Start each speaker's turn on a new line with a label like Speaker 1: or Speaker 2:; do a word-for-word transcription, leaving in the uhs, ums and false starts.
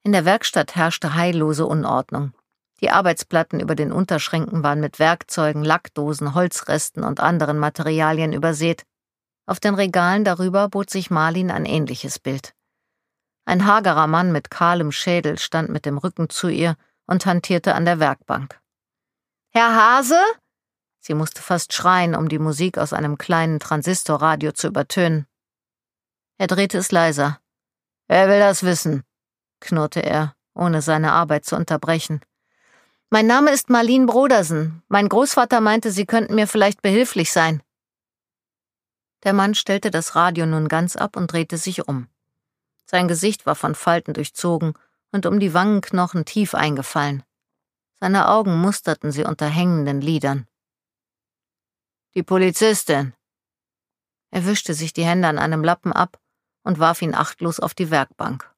Speaker 1: In der Werkstatt herrschte heillose Unordnung. Die Arbeitsplatten über den Unterschränken waren mit Werkzeugen, Lackdosen, Holzresten und anderen Materialien übersät. Auf den Regalen darüber bot sich Marlin ein ähnliches Bild. Ein hagerer Mann mit kahlem Schädel stand mit dem Rücken zu ihr und hantierte an der Werkbank. »Herr Hase?« Sie musste fast schreien, um die Musik aus einem kleinen Transistorradio zu übertönen. Er drehte es leiser. »Wer will das wissen?« knurrte er, ohne seine Arbeit zu unterbrechen. »Mein Name ist Marlene Brodersen. Mein Großvater meinte, Sie könnten mir vielleicht behilflich sein.« Der Mann stellte das Radio nun ganz ab und drehte sich um. Sein Gesicht war von Falten durchzogen und um die Wangenknochen tief eingefallen. Seine Augen musterten sie unter hängenden Lidern. »Die Polizistin!« Er wischte sich die Hände an einem Lappen ab und warf ihn achtlos auf die Werkbank.